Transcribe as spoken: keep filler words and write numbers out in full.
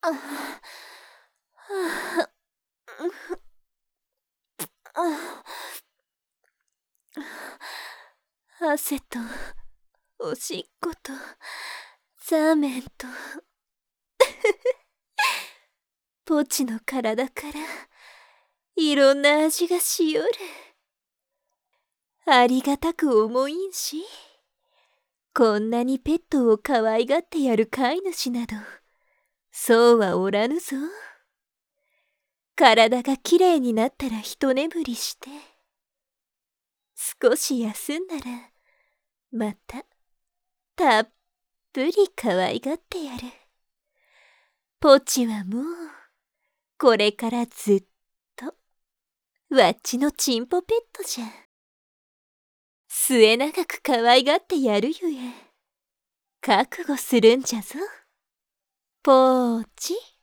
あ、はあ、あ、汗とおしっことザーメンとポチの体からいろんな味がしよる。ありがたく思いんし、こんなにペットを可愛がってやる飼い主などそうはおらぬぞ。体がきれいになったら一眠りして少し休んだらまたたっぷり可愛がってやる。ポチはもうこれからずっとわっちのチンポペットじゃ。末永く可愛がってやるゆえ覚悟するんじゃぞポーチ。